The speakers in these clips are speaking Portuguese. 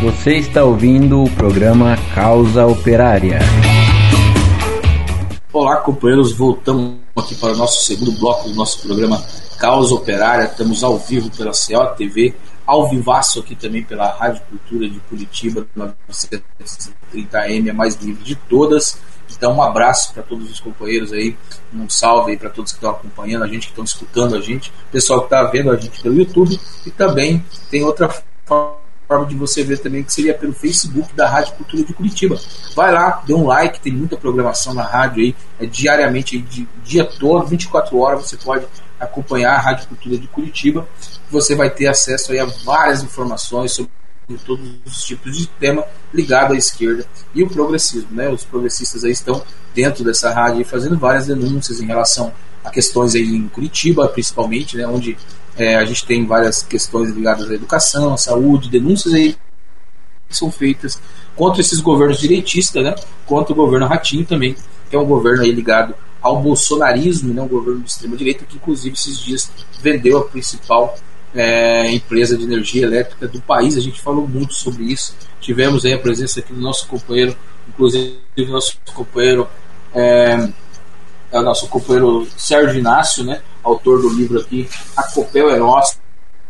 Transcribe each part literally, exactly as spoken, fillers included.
Você está ouvindo o programa Causa Operária. Olá, companheiros, voltamos aqui para o nosso segundo bloco do nosso programa Causa Operária. Estamos ao vivo pela C O T V, ao vivaço aqui também pela Rádio Cultura de Curitiba, novecentos e trinta A M, a mais livre de todas. Então, um abraço para todos os companheiros aí, um salve aí para todos que estão acompanhando a gente, que estão escutando a gente, pessoal que está vendo a gente pelo YouTube, e também tem outra forma de você ver também, que seria pelo Facebook da Rádio Cultura de Curitiba. Vai lá, dê um like, tem muita programação na rádio aí, é diariamente, aí, de, dia todo, vinte e quatro horas, você pode acompanhar a Rádio Cultura de Curitiba. Você vai ter acesso aí a várias informações sobre de todos os tipos de tema ligado à esquerda e o progressismo, né? Os progressistas aí estão dentro dessa rádio aí fazendo várias denúncias em relação a questões aí em Curitiba, principalmente, né? Onde é, a gente tem várias questões ligadas à educação, à saúde, denúncias aí que são feitas contra esses governos direitistas, né? Contra o governo Ratinho também, que é um governo aí ligado ao bolsonarismo, né? Um governo de extrema direita que inclusive esses dias vendeu a principal É, empresa de energia elétrica do país. A gente falou muito sobre isso. Tivemos aí a presença aqui do nosso companheiro, inclusive do nosso companheiro é, é o nosso companheiro Sérgio Inácio, né, autor do livro aqui A Copel é Nossa,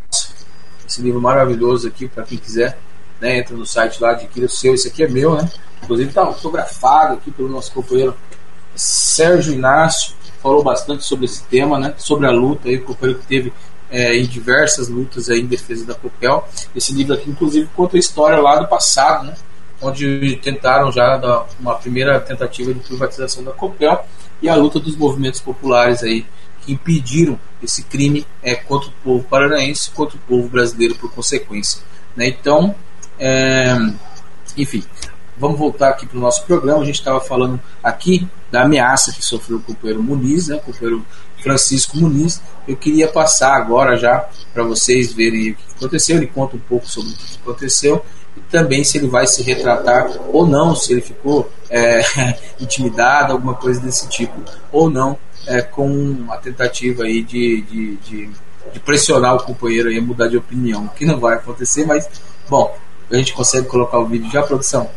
esse livro maravilhoso aqui, para quem quiser, né, entra no site lá, adquira o seu. Esse aqui é meu, né, inclusive está autografado aqui pelo nosso companheiro Sérgio Inácio. Falou bastante sobre esse tema, né, sobre a luta aí, o companheiro que teve É, em diversas lutas aí em defesa da Copel. Esse livro aqui inclusive conta a história lá do passado, né, onde tentaram já dar uma primeira tentativa de privatização da Copel e a luta dos movimentos populares aí que impediram esse crime é, contra o povo paranaense, contra o povo brasileiro por consequência, né? Então, é, enfim, vamos voltar aqui para o nosso programa. A gente estava falando aqui da ameaça que sofreu o companheiro Muniz, né, o companheiro Francisco Muniz. Eu queria passar agora já para vocês verem o que aconteceu. Ele conta um pouco sobre o que aconteceu e também se ele vai se retratar ou não, se ele ficou é, intimidado, alguma coisa desse tipo, ou não, é, com a tentativa aí de, de, de, de pressionar o companheiro aí a mudar de opinião, que não vai acontecer, mas, bom, a gente consegue colocar o vídeo já, produção?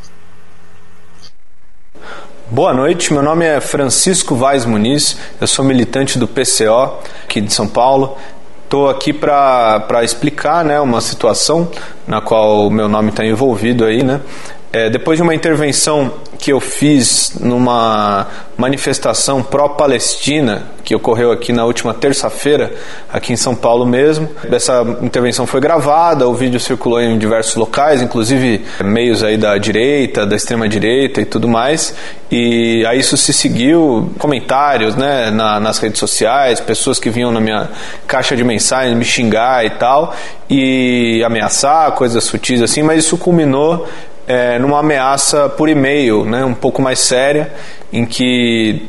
Boa noite, meu nome é Francisco Vaz Muniz, eu sou militante do P C O aqui de São Paulo. Estou aqui para explicar, né, uma situação na qual o meu nome está envolvido aí, né? É, depois de uma intervenção que eu fiz numa manifestação pró-Palestina que ocorreu aqui na última terça-feira, aqui em São Paulo mesmo. Essa intervenção foi gravada, o vídeo circulou em diversos locais, inclusive meios aí da direita, da extrema-direita e tudo mais. E a isso se seguiu comentários, né, na, nas redes sociais, pessoas que vinham na minha caixa de mensagens me xingar e tal, e ameaçar, coisas sutis assim, mas isso culminou É, numa ameaça por e-mail, né, um pouco mais séria, em que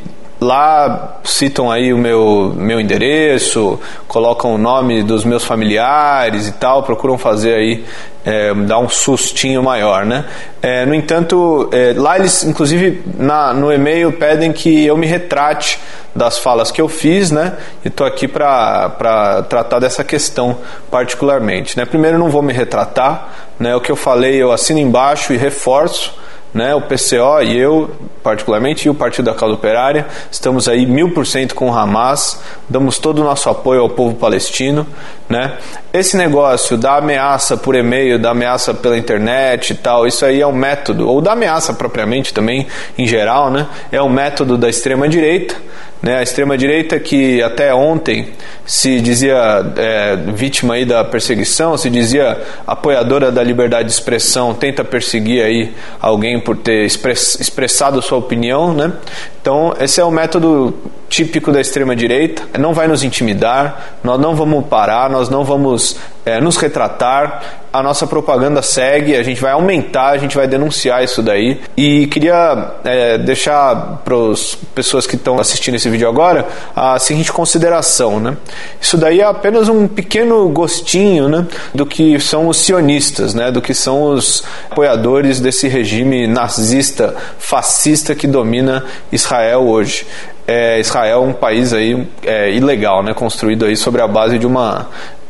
lá citam aí o meu, meu endereço, colocam o nome dos meus familiares e tal, procuram fazer aí, é, dar um sustinho maior, né? É, no entanto, é, lá eles, inclusive, na, no e-mail pedem que eu me retrate das falas que eu fiz, né? E estou aqui para tratar dessa questão particularmente, né? Primeiro, não vou me retratar, né? O que eu falei eu assino embaixo e reforço, né? O P C O e eu, particularmente, e o Partido da Causa Operária, estamos aí mil por cento com o Hamas, damos todo o nosso apoio ao povo palestino, né? Esse negócio da ameaça por e-mail, da ameaça pela internet e tal, isso aí é um método, ou da ameaça propriamente também, em geral, né? É um método da extrema-direita, né? A extrema-direita que até ontem se dizia é, vítima aí da perseguição, se dizia apoiadora da liberdade de expressão, tenta perseguir aí alguém por ter express, expressado sua opinião, né? Então, esse é o método típico da extrema-direita, não vai nos intimidar, nós não vamos parar, nós não vamos é, nos retratar, a nossa propaganda segue, a gente vai aumentar, a gente vai denunciar isso daí. E queria é, deixar para as pessoas que estão assistindo esse vídeo agora a seguinte consideração, né? Isso daí é apenas um pequeno gostinho, né, do que são os sionistas, né, do que são os apoiadores desse regime nazista, fascista que domina Israel hoje. É, Israel é um país aí, é, ilegal, né, construído aí sobre a base de uma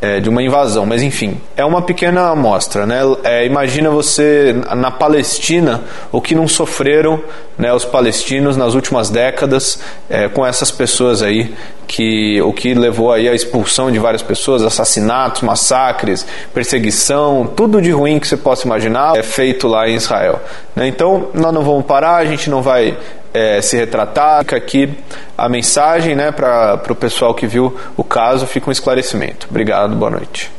é, de uma invasão, mas enfim, é uma pequena amostra, né? É, imagina você na Palestina, o que não sofreram, né, os palestinos nas últimas décadas é, com essas pessoas aí, que, o que levou aí à expulsão de várias pessoas, assassinatos, massacres, perseguição, tudo de ruim que você possa imaginar é feito lá em Israel, né? Então nós não vamos parar, a gente não vai É, se retratar. Fica aqui a mensagem, né, para o pessoal que viu o caso, fica um esclarecimento. Obrigado, boa noite.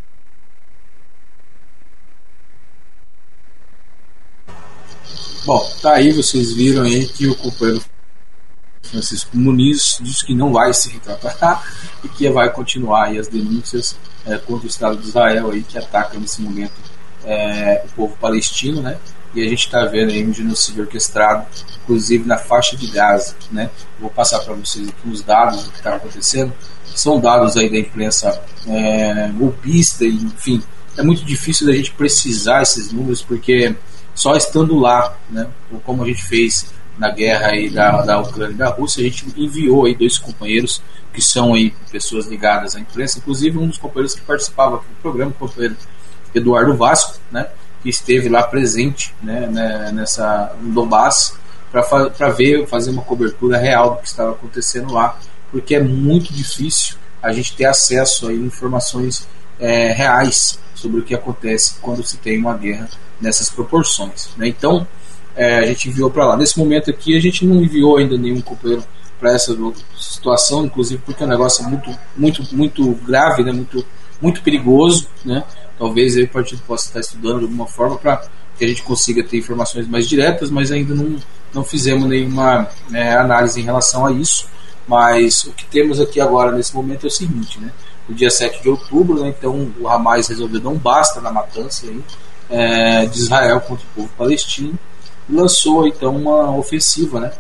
Bom, tá aí, vocês viram aí que o companheiro Francisco Muniz disse que não vai se retratar e que vai continuar aí as denúncias é, contra o Estado de Israel aí, que ataca nesse momento é, o povo palestino, né? E a gente está vendo aí um genocídio orquestrado, inclusive na faixa de Gaza, né? Vou passar para vocês aqui os dados do que está acontecendo. São dados aí da imprensa é, golpista, enfim, é muito difícil da gente precisar esses números, porque só estando lá, né, como a gente fez na guerra aí da, da Ucrânia e da Rússia, a gente enviou aí dois companheiros que são aí pessoas ligadas à imprensa, inclusive um dos companheiros que participava aqui do programa, o companheiro Eduardo Vasco, né, que esteve lá presente, né, nessa, no Donbass, para ver, fazer uma cobertura real do que estava acontecendo lá, porque é muito difícil a gente ter acesso a informações é, reais sobre o que acontece quando se tem uma guerra nessas proporções, né? Então é, a gente enviou para lá. Nesse momento aqui a gente não enviou ainda nenhum companheiro para essa situação, inclusive porque o negócio é muito, muito, muito grave, né? muito, muito perigoso, né? Talvez aí o partido possa estar estudando de alguma forma para que a gente consiga ter informações mais diretas, mas ainda não, não fizemos nenhuma né, análise em relação a isso. Mas o que temos aqui agora nesse momento é o seguinte, né? No dia sete de outubro, né, então o Hamas resolveu dar um basta na matança aí, é, de Israel contra o povo palestino e lançou então uma ofensiva, né,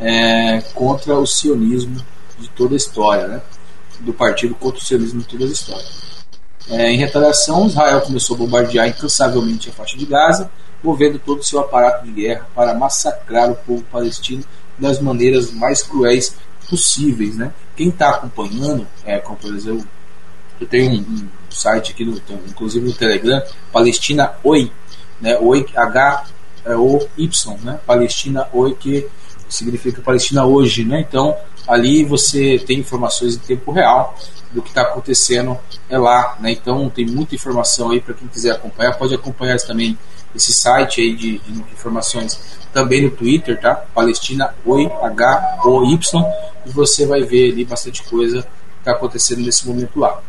é, contra o sionismo de toda a história, né, do partido contra o sionismo de toda a história. É, em retaliação, Israel começou a bombardear incansavelmente a faixa de Gaza, movendo todo o seu aparato de guerra para massacrar o povo palestino das maneiras mais cruéis possíveis, né? Quem está acompanhando, é, como por exemplo, eu tenho um, um site aqui, no, inclusive no Telegram, Palestina Oi, né? Oi, H O Y, né? Palestina Oi, que significa Palestina hoje, né? Então ali você tem informações em tempo real do que está acontecendo é lá, né? Então tem muita informação aí para quem quiser acompanhar, pode acompanhar também esse site aí de, de informações também no Twitter, tá? Palestina Oi, H O Y, e você vai ver ali bastante coisa que está acontecendo nesse momento lá.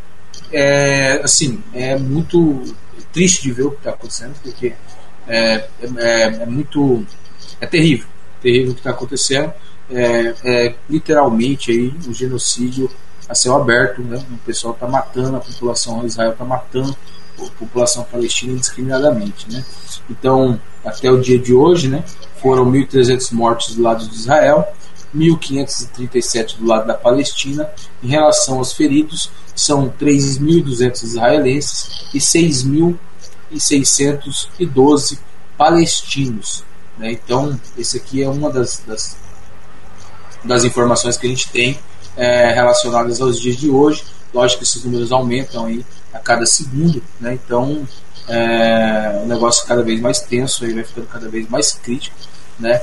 É, assim, é muito triste de ver o que está acontecendo, porque é, é, é muito, é terrível, terrível o que está acontecendo, é, é literalmente aí um genocídio a céu aberto, né? O pessoal está matando, a população Israel está matando a população palestina indiscriminadamente, né? Então, até o dia de hoje, né, foram mil e trezentos mortos do lado de Israel, mil quinhentos e trinta e sete do lado da Palestina. Em relação aos feridos, são três mil e duzentos israelenses e seis mil seiscentos e doze palestinos, né? Então, esse aqui é uma das, das, das informações que a gente tem é, relacionadas aos dias de hoje. Lógico que esses números aumentam aí a cada segundo, né? Então é, o negócio cada vez mais tenso, aí vai ficando cada vez mais crítico, né?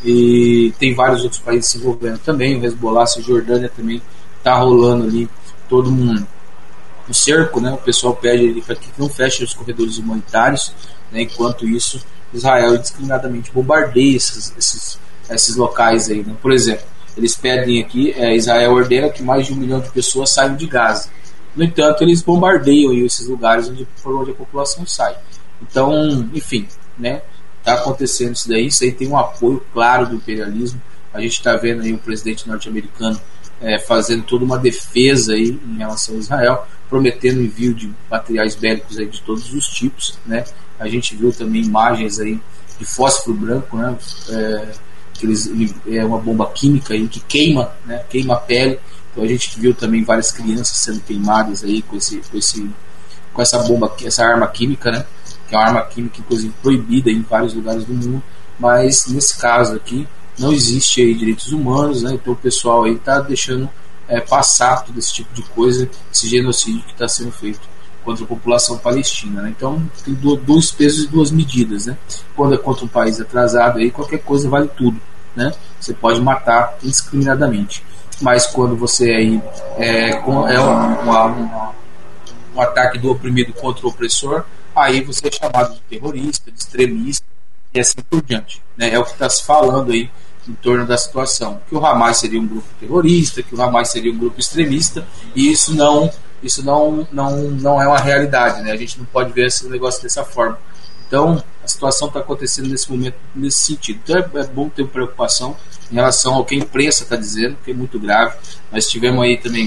E tem vários outros países se envolvendo também, o Hezbollah, a Jordânia também está rolando ali todo um, um cerco, né? O pessoal pede para que não feche os corredores humanitários, né? Enquanto isso Israel indiscriminadamente bombardeia esses, esses, esses locais aí, né? Por exemplo, eles pedem aqui, é, Israel ordena que mais de um milhão de pessoas saiam de Gaza. No entanto, eles bombardeiam esses lugares onde, por onde a população sai. Então, enfim, né, está acontecendo isso daí. Isso aí tem um apoio claro do imperialismo. A gente está vendo aí o presidente norte-americano é, fazendo toda uma defesa aí em relação a Israel, prometendo envio de materiais bélicos aí de todos os tipos, né. A gente viu também imagens aí de fósforo branco, né, é, que eles, é uma bomba química aí que queima, né, queima a pele. Então a gente viu também várias crianças sendo queimadas aí com, esse, com, esse, com essa bomba, essa arma química, né? Que é uma arma química inclusive proibida em vários lugares do mundo, mas nesse caso aqui não existe aí direitos humanos, né? Então o pessoal aí está deixando é, passar todo esse tipo de coisa, esse genocídio que está sendo feito contra a população palestina, né? Então tem dois pesos e duas medidas, né? Quando é contra um país atrasado, aí qualquer coisa vale tudo, né? Você pode matar indiscriminadamente, mas quando você aí é, é uma, uma, um ataque do oprimido contra o opressor, aí você é chamado de terrorista, de extremista e assim por diante, né? É o que está se falando aí em torno da situação, que o Hamas seria um grupo terrorista, que o Hamas seria um grupo extremista, e isso não isso não, não, não é uma realidade, né? A gente não pode ver esse negócio dessa forma. Então a situação está acontecendo nesse momento nesse sentido. Então é, é bom ter preocupação em relação ao que a imprensa está dizendo, que é muito grave. Nós tivemos aí também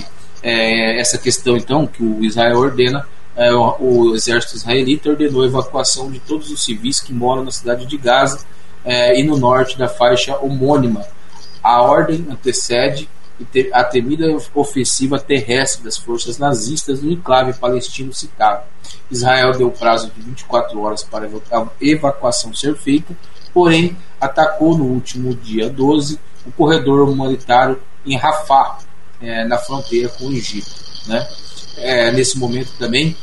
é, essa questão então que o Israel ordena, é, o, o exército israelita ordenou a evacuação de todos os civis que moram na cidade de Gaza é, e no norte da faixa homônima. A ordem antecede a temida ofensiva terrestre das forças nazistas no enclave palestino citado. Israel deu prazo de vinte e quatro horas para a evacuação ser feita, porém atacou no último dia doze o corredor humanitário em Rafah, é, na fronteira com o Egito, né? É, nesse momento também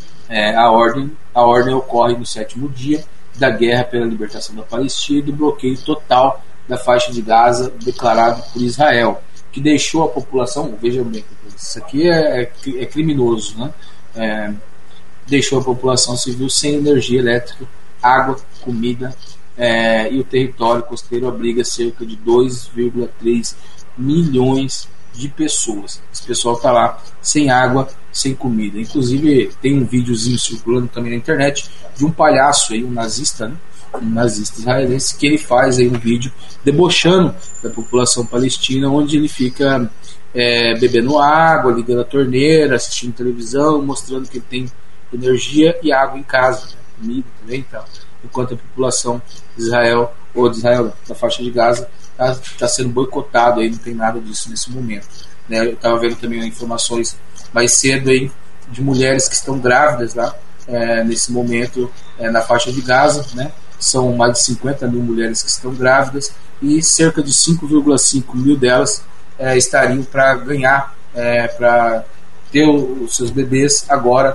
é, a, ordem, a ordem ocorre no sétimo dia da guerra pela libertação da Palestina e do bloqueio total da faixa de Gaza declarado por Israel, que deixou a população, vejam bem, isso aqui é, é criminoso, né? É, deixou a população civil sem energia elétrica, água, comida, é, e o território costeiro abriga cerca de dois vírgula três milhões de pessoas. Esse pessoal está lá sem água, sem comida. Inclusive tem um videozinho circulando também na internet de um palhaço aí, um nazista, né? um nazista israelense, que ele faz aí um vídeo debochando da população palestina, onde ele fica é, bebendo água, ligando a torneira, assistindo televisão, mostrando que ele tem energia e água em casa, né? Comida também e tal, enquanto a população de Israel, ou de Israel, da faixa de Gaza, está tá sendo boicotado, aí não tem nada disso nesse momento, né? Eu estava vendo também informações mais cedo aí de mulheres que estão grávidas lá, é, nesse momento, é, na faixa de Gaza, né? São mais de cinquenta mil mulheres que estão grávidas e cerca de cinco vírgula cinco mil delas é, estariam para ganhar, é, para ter os seus bebês agora,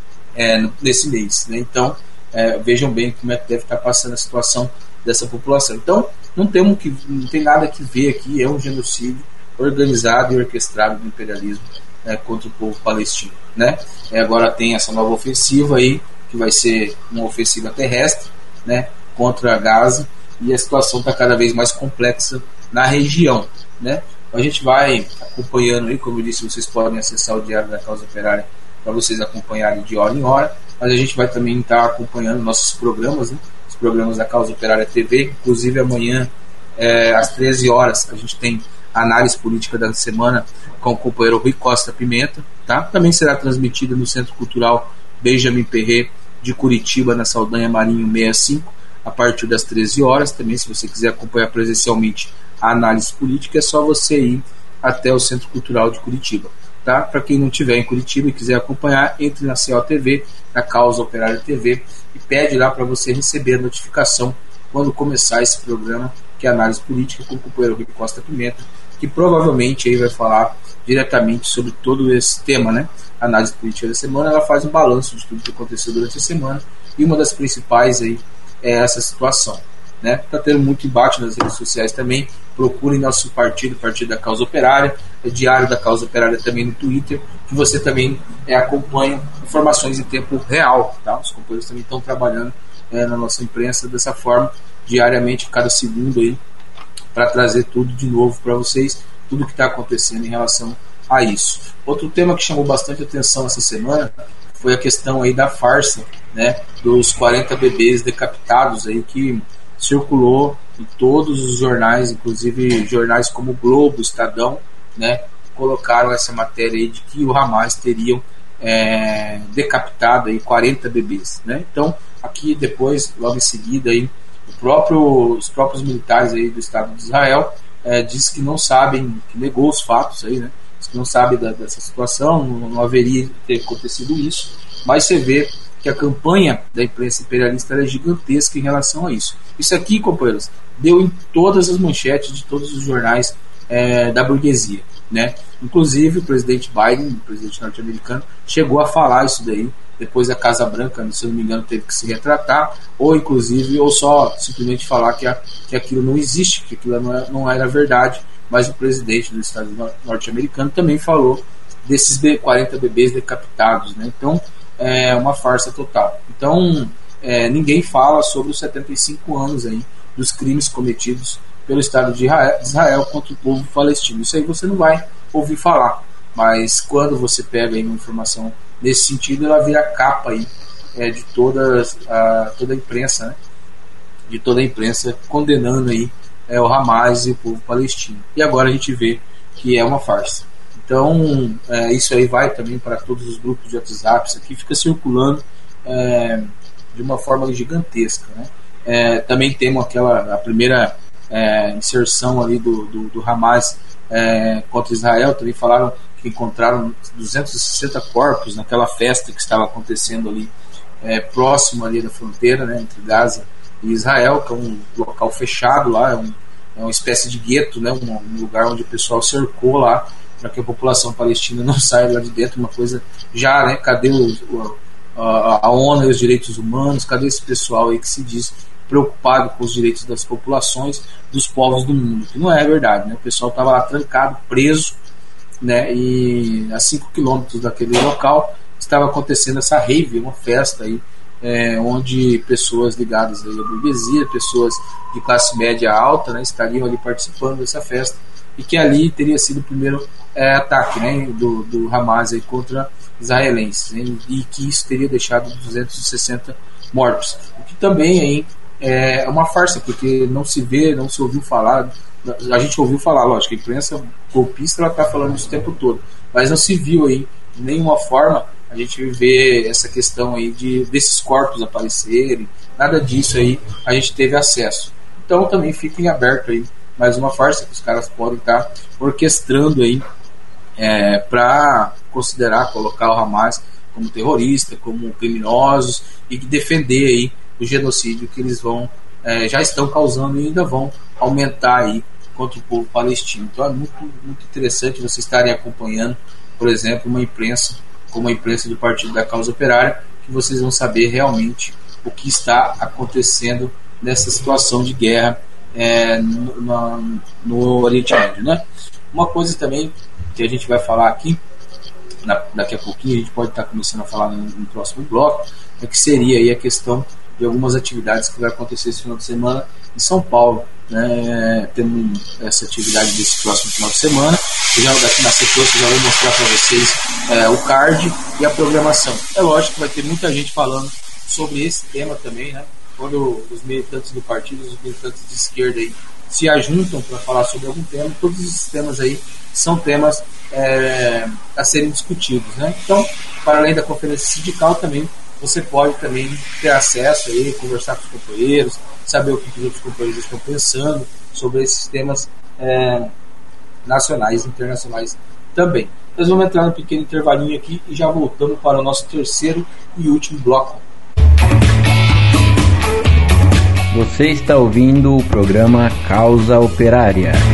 é, nesse mês, né? Então é, vejam bem como é que deve estar passando a situação dessa população. Então não temos que, não tem nada que ver aqui, é um genocídio organizado e orquestrado do imperialismo, né, contra o povo palestino, né? É, agora tem essa nova ofensiva aí, que vai ser uma ofensiva terrestre, né, contra a Gaza, e a situação está cada vez mais complexa na região, né? A gente vai acompanhando aí, como eu disse, vocês podem acessar o Diário da Causa Operária para vocês acompanharem de hora em hora, mas a gente vai também estar acompanhando nossos programas, né, os programas da Causa Operária T V, inclusive amanhã é, às treze horas a gente tem a análise política da semana com o companheiro Rui Costa Pimenta, tá? Também será transmitida no Centro Cultural Benjamin Perret de Curitiba, na Saldanha Marinho sessenta e cinco, a partir das treze horas. Também, se você quiser acompanhar presencialmente a análise política, é só você ir até o Centro Cultural de Curitiba, tá? Para quem não estiver em Curitiba e quiser acompanhar, entre na C O T V, na Causa Operária T V, e pede lá para você receber a notificação quando começar esse programa, que é a análise política, com o companheiro Rui Costa Pimenta, que provavelmente aí vai falar diretamente sobre todo esse tema, né? A análise política da semana, ela faz um balanço de tudo que aconteceu durante a semana, e uma das principais aí é essa situação, né? Tá tendo muito embate nas redes sociais também. Procurem nosso partido, Partido da Causa Operária, é Diário da Causa Operária também no Twitter, que você também é, acompanha informações em tempo real, tá? Os companheiros também estão trabalhando é, na nossa imprensa dessa forma, diariamente, cada segundo aí, para trazer tudo de novo para vocês, tudo que está acontecendo em relação a isso. Outro tema que chamou bastante atenção essa semana foi a questão aí da farsa, né, dos quarenta bebês decapitados aí, que circulou em todos os jornais, inclusive jornais como o Globo, Estadão, né, colocaram essa matéria aí de que o Hamas teria é, decapitado aí quarenta bebês, né? Então aqui depois, logo em seguida aí, o próprio, os próprios militares aí do Estado de Israel é, diz que não sabem, que negou os fatos aí, né? Diz que não sabe da, dessa situação, não, não haveria ter acontecido isso, mas você vê que a campanha da imprensa imperialista é gigantesca em relação a isso. Isso aqui, companheiros, deu em todas as manchetes de todos os jornais é, da burguesia, né? Inclusive o presidente Biden, o presidente norte-americano, chegou a falar isso daí. Depois a Casa Branca, se eu não me engano, teve que se retratar, ou inclusive, ou só simplesmente falar que, a, que aquilo não existe, que aquilo não, é, não era verdade. Mas o presidente do estado norte-americano também falou desses quarenta bebês decapitados, né? Então é uma farsa total. Então é, ninguém fala sobre os setenta e cinco anos aí dos crimes cometidos pelo Estado de Israel contra o povo palestino. Isso aí você não vai ouvir falar, mas quando você pega aí uma informação nesse sentido, ela vira capa aí, é, de todas, a, toda a imprensa, né? de toda a imprensa condenando aí, é, o Hamas e o povo palestino. E agora a gente vê que é uma farsa. Então é, isso aí vai também para todos os grupos de WhatsApp, isso aqui fica circulando é, de uma forma gigantesca, né? É, também temos aquela a primeira é, inserção ali do, do, do Hamas é, contra Israel. Também falaram que encontraram duzentos e sessenta corpos naquela festa que estava acontecendo ali é, próximo ali da fronteira, né, entre Gaza e Israel, que é um local fechado lá, é, um, é uma espécie de gueto, né, um, um lugar onde o pessoal cercou lá para que a população palestina não saia lá de dentro. Uma coisa já, né, cadê o, o, a, a ONU e os direitos humanos, cadê esse pessoal aí que se diz preocupado com os direitos das populações, dos povos do mundo? Que não é verdade, né? O pessoal estava lá trancado, preso, né? E a cinco quilômetros daquele local estava acontecendo essa rave, uma festa aí, é, onde pessoas ligadas aí à burguesia, pessoas de classe média alta, né, estariam ali participando dessa festa, e que ali teria sido o primeiro é, ataque, né, do, do Hamas aí contra israelenses, né, e que isso teria deixado duzentos e sessenta mortos, o que também aí é uma farsa, porque não se vê, não se ouviu falar. A gente ouviu falar, lógico, a imprensa golpista ela está falando isso o tempo todo, mas não se viu aí de nenhuma forma a gente vê essa questão aí de, desses corpos aparecerem, nada disso aí a gente teve acesso. Então também fica em aberto aí mais uma farsa que os caras podem estar tá orquestrando aí é, para considerar, colocar o Hamas como terrorista, como criminosos, e defender aí o genocídio que eles vão é, já estão causando e ainda vão aumentar aí contra o povo palestino. Então é muito, muito interessante vocês estarem acompanhando, por exemplo, uma imprensa como a imprensa do Partido da Causa Operária, que vocês vão saber realmente o que está acontecendo nessa situação de guerra é, no, no, no Oriente Médio, né? Uma coisa também que a gente vai falar aqui, na, daqui a pouquinho, a gente pode estar começando a falar no, no próximo bloco, é que seria aí a questão de algumas atividades que vai acontecer esse final de semana em São Paulo, né? Temos essa atividade desse próximo final de semana. Eu já daqui na sequência já vou mostrar para vocês é, o card e a programação. É lógico que vai ter muita gente falando sobre esse tema também, né? Quando os militantes do partido, os militantes de esquerda aí se ajuntam para falar sobre algum tema, todos esses temas aí são temas é, a serem discutidos, né? Então, para além da conferência sindical, também você pode também ter acesso aí, conversar com os companheiros, saber o que os outros companheiros estão pensando sobre esses temas é, nacionais e internacionais também. Nós vamos entrar num pequeno intervalinho aqui e já voltamos para o nosso terceiro e último bloco. Você está ouvindo o programa Causa Operária.